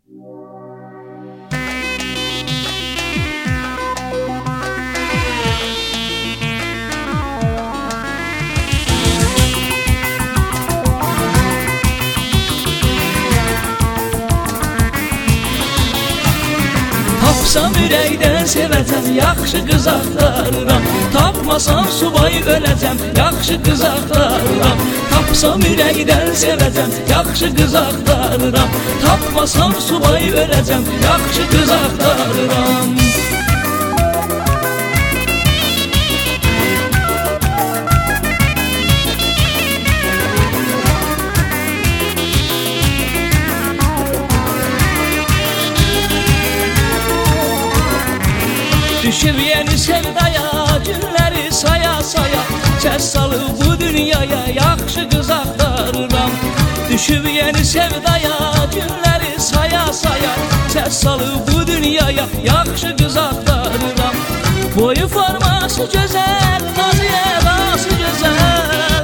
Tapsam ürəkdən sevəcəm, yaxşı qız axtarıram. Tapmasam subay öləcəm, yaxşı qız axtarıram. Tapsam ürəkdən sevəcəm, yaxşı qız axtarıram. Tapmasam subay öləcəm, yaxşı qız axtarıram. Düşüb yeni sevdaya, günləri saya-saya, səs salıb bu dünyaya, yaxşı qız axtarıram. Düşüb yeni sevdaya, günləri saya-saya, səs salıb bu dünyaya, yaxşı qız axtarıram. Boyu forması gözəl, nazı edası gözəl.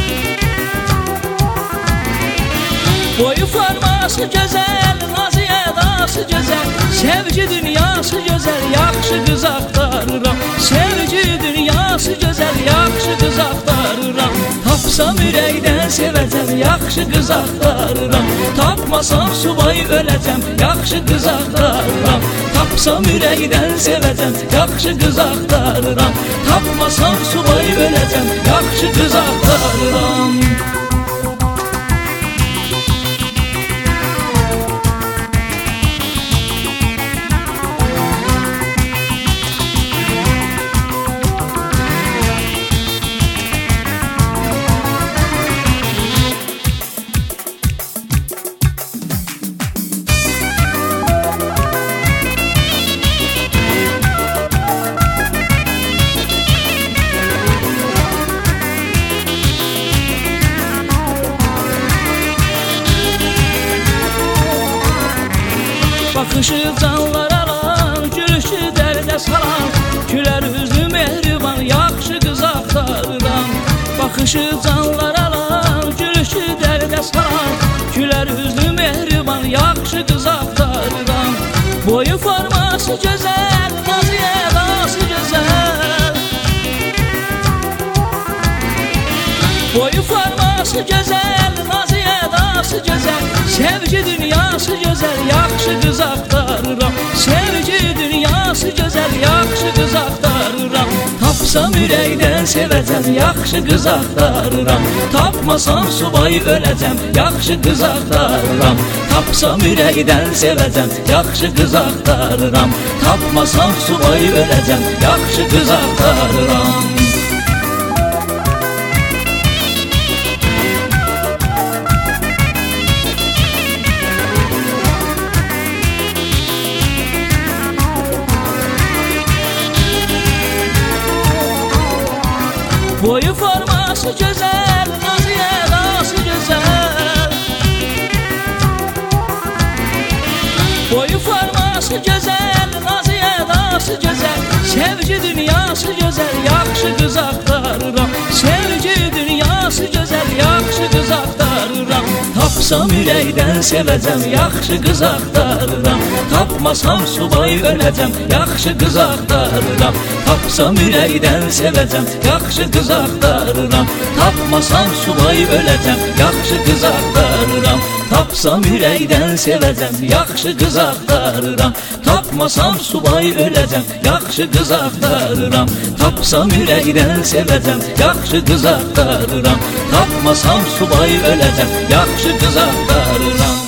Boyu forması gözəl, nazı edası gözəl. Sevgi dünyası gözəl, yaxşı qız axtarıram. Sevgi dünyası gözəl, yaxşı qız axtarıram. Tapsam ürəkdən sevəcəm, yaxşı qız axtarıram. Tapmasam subay öləcəm, yaxşı qız axtarıram. Tapsam ürəkdən sevəcəm, yaxşı qız axtarıram. Tapmasam subay öləcəm, yaxşı qız axtarıram. Baxışı canlar alan, gülüşü dərdə salan, gülər üzlü mehriban, yaxşı qız axtarıram. Baxışı canlar alan, gülüşü dərdə salan, gülər üzlü mehriban, yaxşı qız axtarıram. Boyu forması gözəl, nazı edası gözəl. Boyu forması gözəl, nazı edası gözəl. Sevgi dünyası gözəl, yaxşı qız axtarıram. Sevgi dünyası gözəl, yaxşı qız axtarıram. Tapsam ürəkdən sevəcəm, yaxşı qız axtarıram. Tapmasam subay öləcəm, yaxşı qız axtarıram. Tapsam ürəkdən sevəcəm, yaxşı qız axtarıram. Tapmasam subay öləcəm, yaxşı qız axtarıram. Boyu forması gözəl, nazı edası gözəl. Boyu forması gözəl, nazı edası gözəl. Sevgi dünyası gözəl, yaxşı qız axtarıram. Sevgi dünyası gözəl, yaxşı qız axtarıram. Tapsam ürəkdən sevəcəm, yaxşı qız axtarıram. Tapmasam subay öləcəm, yaxşı qız axtarıram. Tapsam ürəkdən sevəcəm, yaxşı qız axtarıram. Tapmasam subay öləcəm, yaxşı qız axtarıram. Tapsam ürəkdən sevəcəm, yaxşı qız axtarıram. Tapmasam subay öləcəm, yaxşı qız axtarıram. Tapsam ürəkdən sevəcəm, yaxşı qız axtarıram. Tapmasam subay öləcəm, yaxşı qız axtarıram.